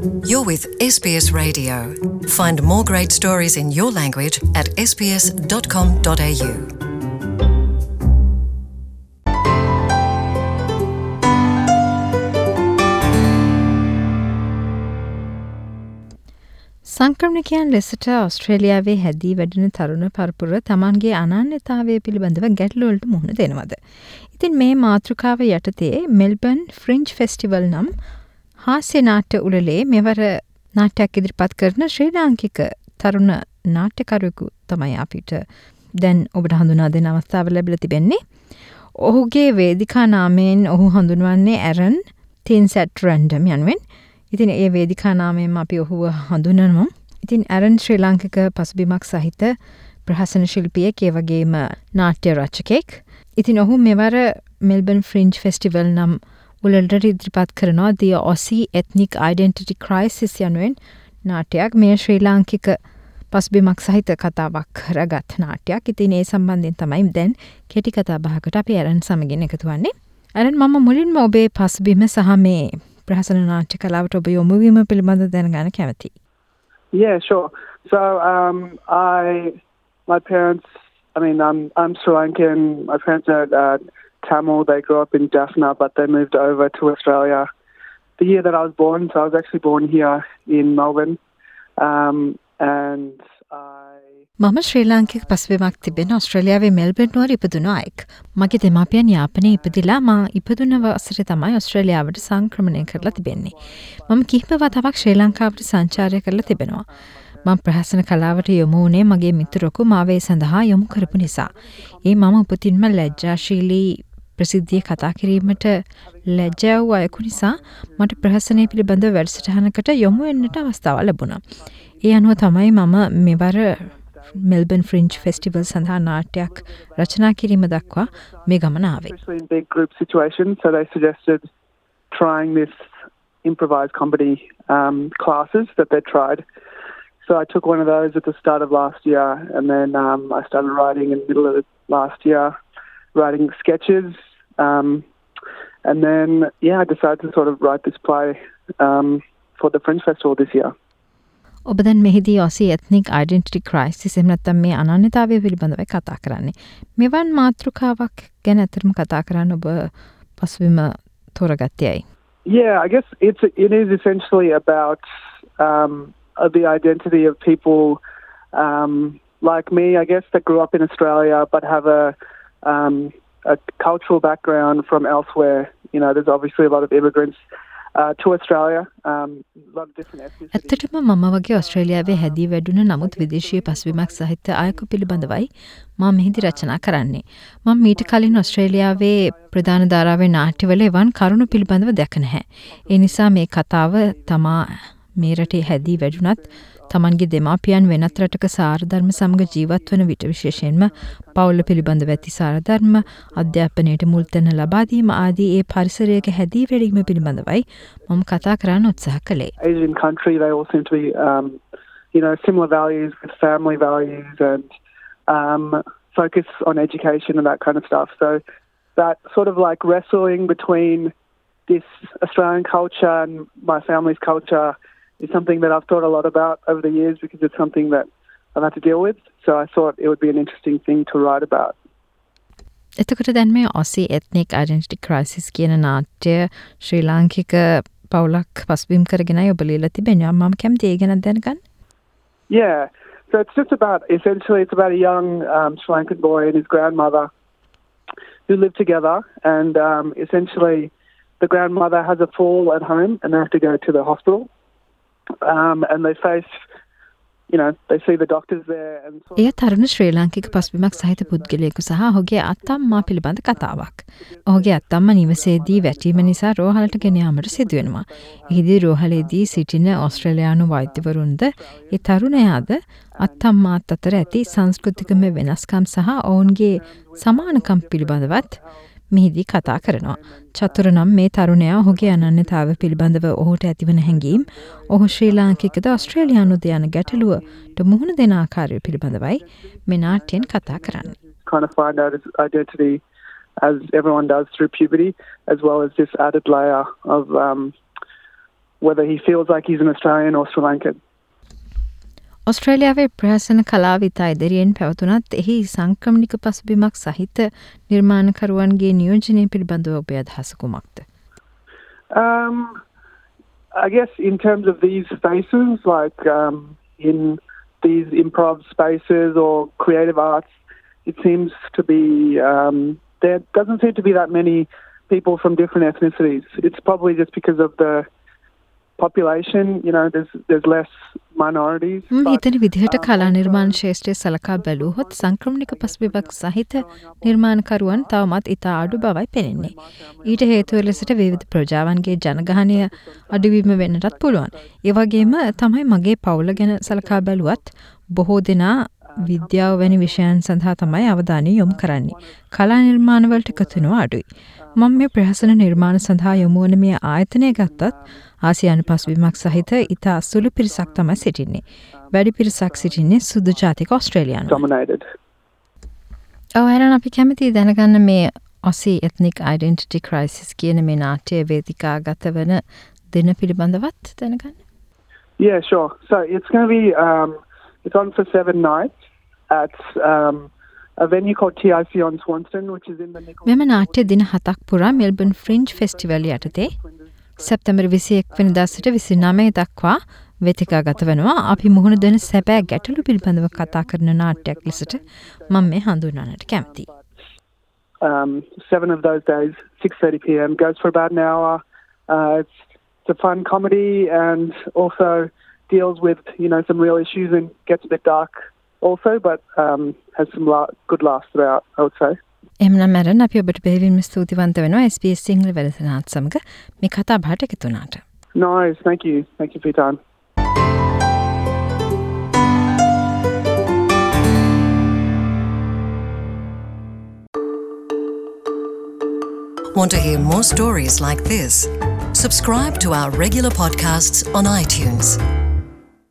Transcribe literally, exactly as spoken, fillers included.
You're with S B S Radio. Find more great stories in your language at s b s dot com dot a u. සංක්‍රමණිකයන් ලෙසට ඔස්ට්‍රේලියාවේ හැදී වැඩෙන තරුණ පරපුර තමන්ගේ අනන්‍යතාවය පිළිබඳව ගැටලු වලට මුහුණ දෙනවද? ඉතින් මේ මාතෘකාව යටතේ මෙල්බර්න් ෆ්‍රින්ජ් ෆෙස්ටිවල් නම් හාස්‍ය නාට්‍ය උළෙලේ මෙවර නාට්‍යයක් ඉදිරිපත් කරන ශ්‍රී ලාංකික තරුණ නාට්‍යකරුවෙකු තමයි අපිට දැන් ඔබට හඳුනා දෙන අවස්ථාව ලැබිලා තිබෙන්නේ. ඔහුගේ වේදිකා නාමයෙන් ඔහු හඳුන්වන්නේ ඇරන් තින්සැට් රැන්ඩම් යනුවෙන්. ඉතින් ඒ වේදිකා නාමයෙන් අපි ඔහුව හඳුන්වනවා. ඉතින් ඇරන් ශ්‍රී ලාංකික පසුබිමක් සහිත ප්‍රහසන ශිල්පියෙක්, ඒ වගේම නාට්‍ය රචකයෙක්. ඉතින් ඔහු මෙවර මෙල්බර්න් ෆ්‍රින්ජ් ෆෙස්ටිවල් නම් උළෙලට ඉදිරිපත් කරනවා The Aussie Ethnic Identity Crisis යනුවෙන් නාට්‍යයක්. මේ ශ්‍රී ලාංකික පසුබිමක් සහිත කතාවක් රැගත් නාට්‍යයක්. ඉතින් ඒ සම්බන්ධයෙන් තමයි දැන් කෙටි කතා බහකට අපි ඇරන් සමගින් එකතු වන්නේ. ඇරන්, මම මුලින්ම ඔබේ පසුබිම සහ මේ ප්‍රහසන නාට්‍ය කලාවට ඔබ යොමු වීම පිළිබඳව දැනගන්න කැමතියි. Yeah, sure. So, um, I, my parents, I mean, I'm, I'm Sri Lankan. My parents are uh, Tamil. They grew up in Jaffna, but they moved over to Australia the year that I was born. So I was actually born here in Melbourne. Um, and I... මම ශ්‍රී ලාංකික පසුබිමක් තිබෙන ඔස්ට්‍රේලියාවේ Melbourne නුවර ඉපදුණු අයෙක්. මගේ දෙමාපියන් යාපනයේ ඉපදිලා මා ඉපදුන වසරේ තමයි ඔස්ට්‍රේලියාවට සංක්‍රමණය කරලා තිබෙන්නේ. මම කිහිප වතාවක් ශ්‍රී ලංකාවට සංචාරය කරලා තිබෙනවා. මම ප්‍රහසන කලාවට යොමු වුණේ මගේ මිතුරෙකු මාව ඒ සඳහා යොමු කරපු නිසා. ඒ මම උපතින්ම ලැජ්ජාශීලී ප්‍රසිද්ධිය කතා කිරීමට ලැජ්ජා වූ අයෙකු නිසා මට ප්‍රහසනය පිළිබඳව වැඩසටහනකට යොමු වෙන්නට අවස්ථාව ලැබුණා. ඒ අනුව තමයි මම මෙවර මෙල්බර්න් ෆ්‍රින්ජ් ෆෙස්ටිවල් සඳහා නාට්‍යයක් රචනා කිරීම දක්වා මේ ගමන ආවේ. Especially in big group situations, so they suggested trying this improvised comedy um, classes that they tried. So I took one of those at the start of last year, and then um, I started writing in the middle of last year, writing sketches, um, and then yeah, I decided to sort of write this play um, for the Fringe Festival this year. ඔබ දැන් මෙහිදී Aussie Ethnic Identity Crisis එහෙම නැත්නම් මේ අනන්‍යතාවය පිළිබඳව කතා කරන්නේ. මෙවන් මාතෘකාවක් ගැන අතරම කතා කරන්න ඔබ පසුබිම තෝරගත්තේ ඇයි? Yeah, I guess it's it is essentially about um, the identity of people um, like me, I guess, that grew up in Australia but have a um, a cultural background from elsewhere. You know, there's obviously a lot of immigrants Uh, to Australia, um, a lot of different ethnicities. ඇත්තටම මම වගේ ඔස්ට්‍රේලියාවේ හැදී වැඩුණ නමුත් විදේශීය පසුබිමක් සහිත අයෙකු පිළිබඳවයි මම මෙහිදී රචනා කරන්නේ. මම මීට කලින් ඔස්ට්‍රේලියාවේ ප්‍රධාන ධාරාවේ නාට්‍යවල එවන් කරුණු පිළිබඳව දැක නැහැ. ඒ නිසා මේ කතාව තමා මේ රටේ හැදී වැඩුණත් තමන්ගේ දෙමාපියන් වෙනත් රටක සාරධර්ම සමග ජීවත් වන විට විශේෂයෙන්ම පවුල පිළිබඳව ඇති සාරධර්ම අධ්‍යාපනයට මුල් තැන ලබා දීම ආදී ඒ පරිසරයක හැදී වැඩීම පිළිබඳවයි මම කතා කරන්න උත්සාහ කළේ. Asian country, they all seem to be um, you know, similar values with family values and um, focus on education and that kind of stuff. So that sort of like wrestling between this Australian culture and my family's culture is something that I've thought a lot about over the years because it's something that I've had to deal with. So I thought it would be an interesting thing to write about. එතකොට දැන් මේ Aussie Ethnic Identity Crisis කියන නාට්‍ය ශ්‍රී ලාංකික පවුලක් පසුබිම් කරගෙනයි ඔබ ලියලා තිබෙනවා. මම කැමතියි ඒ ගැන දැනගන්න. Yeah. So it's just about, essentially it's about a young um, Sri Lankan boy and his grandmother who live together, and um, essentially the grandmother has a fall at home and they have to go to the hospital. Um, and they face, you know, they see the doctors there and sort of... එය තරුණ ශ්‍රී ලාංකික පසුබිමක් සහිත පුද්ගලයෙකු සහ ඔහුගේ අත්තම්මා පිළිබඳ කතාවක්. ඔහුගේ අත්තම්මා නිවසේදී වැටීම නිසා රෝහලට ගෙන යාමට සිදු වෙනවා. එහිදී රෝහලේදී සිටින ඕස්ට්‍රේලියානු වෛද්‍යවරුන්ද ඒ තරුණයාද අත්තම්මාත් අතර ඇති සංස්කෘතිකම වෙනස්කම් සහ ඔවුන්ගේ සමානකම් පිළිබඳවත් මෙහිදී කතා කරනවා. චතුර නම් මේ තරුණයා ඔහුගේ අනන්‍යතාව පිළිබඳව ඔහුට ඇතිවන හැඟීම්, ඔහු ශ්‍රී ලාංකිකද ඔස්ට්‍රේලියානුද යන ගැටලුවට මුහුණ දෙන ආකාරය පිළිබඳවයි මේ නාට්‍යයෙන් කතා කරන්නේ. Kind of find out his identity as everyone does through puberty, as well as this added layer of um, whether he feels like he's an Australian or Sri Lankan. ඔස්ට්‍රේලියාවේ ප්‍රහසන කලාව ඉතා ඉදිරියෙන් පැවතුනත් එහි සංක්‍රමණික පසුබිමක් සහිත නිර්මාණකරුවන්ගේ නියෝජනය පිළිබඳව ඔබේ අදහස කුමක්ද? Um, I guess in terms of these spaces, like um, in these improv spaces or creative arts, it seems to be, um, there doesn't seem to be that many people from different ethnicities. It's probably just because of the population, you know, there's there's less minorities. හිතන විදිහට කලා නිර්මාණ ශේෂ්ත්‍රය සලකා බැලුවහොත් සංක්‍රමණික පසුබිමක් සහිත නිර්මාණකරුවන් තවමත් ඉතා අඩු බවයි පෙනෙන්නේ. ඊට හේතුව ලෙසට විවිධ ප්‍රජාවන්ගේ ජනගහනය අඩුවීම වෙන්නටත් පුළුවන්. ඒ වගේම තමයි මගේ පවුල ගැන සලකා බැලුවත් බොහෝ දෙනා විද්‍යාව වැනි විෂයන් සඳහා තමයි අවධානය යොමු කරන්නේ. කලා නිර්මාණවලට එකතුනවා අඩුයි. මම මේ ප්‍රහසන නිර්මාණ සඳහා යොමු වන මේ ආයතනය ගත්තත් ආසියානු පසුබිමක් සහිත ඉතා සුළු පිරිසක් තමයි සිටින්නේ. වැඩි පිරිසක් සිටින්නේ සුදු ජාතික ඔස්ට්‍රේලියානු. Dominated. ඔව් එහෙනම් අපි කැමතියි දැනගන්න මේ Aussie Ethnic Identity Crisis කියන මේ නාට්‍ය වේදිකාගත වන දින පිළිබඳවත් දැනගන්න. Yeah, sure. So it's going to be um, it's on for seven nights at um, a venue called T I C on Swanston, which is in the Nichols. මෙම නාට්‍ය දින හතක් පුරා මෙල්බන් ෆ්‍රින්ජ් ෆෙස්ටිවල් යටතේ සැප්තැම්බර් විසිඑක වෙනිදා සිට විසිනමය දක්වා වේදිකාගත වෙනවා. අපි මුහුණ දෙන සැබෑ ගැටලු පිළිබඳව කතා කරන නාට්‍යයක් ලෙසට මම මේ හඳුන්වන්නට කැමතියි. Um, seven of those days, six thirty p.m. goes for about an hour. Uh, it's, it's a fun comedy and also deals with, you know, some real issues and gets a bit dark also, but um, has some la- good laughs throughout, I would say. එමනම් මැරන් අපි ඔබට බෙහෙවින්ම ස්තුතිවන්ත වෙනවා S B S Sinhala වැඩසටහනත් සමග මේ කතා බහට එකතු වුණාට. Nice, thank you. Thank you for your time. Want to hear more stories like this? Subscribe to our regular podcasts on iTunes.